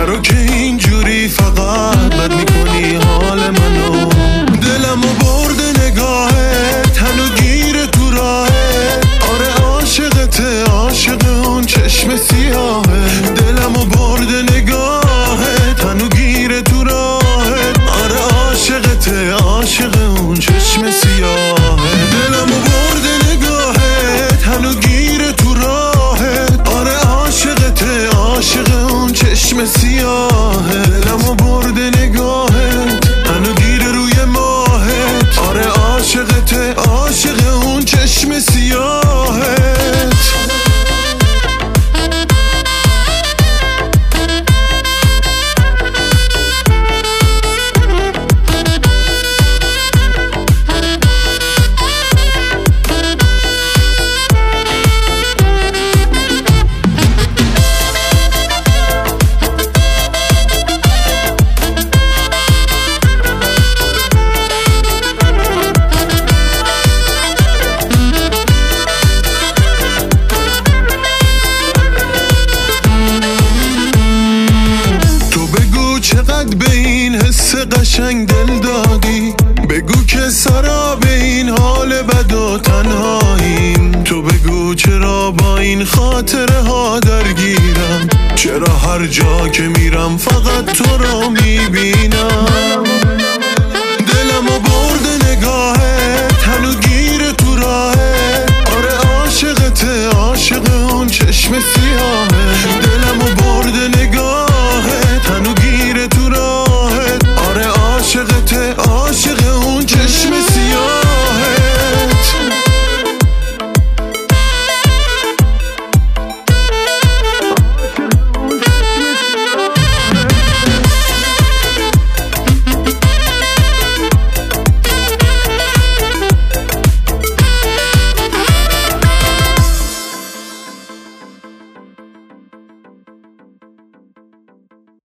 نرو که اینجوری فقط بد میکنی حال منو. دلمو برده نگاهت، هنو گیره تو راهت. آره عاشقته، عاشق اون چشم سیاهه. دلمو برده نگاهت، هنو گیره تو راهت. آره عاشقته، عاشق اون چشم سیاهه. دلمو برده نگاهت، هنو گیره تو راهت. آره عاشقته، عاشق اون چشم سیاهه. دلمو برده نگاهت، هنو گیره روی ماهت. آره عاشقته، عاشق اون چشم سیاهت. چقدر به این حس قشنگ دل دادی. بگو که سرا به این حال بد و تنهاییم. تو بگو چرا با این خاطره ها درگیرم. چرا هر جا که میرم فقط تو رو میبینم. دلمو برده نگاهه،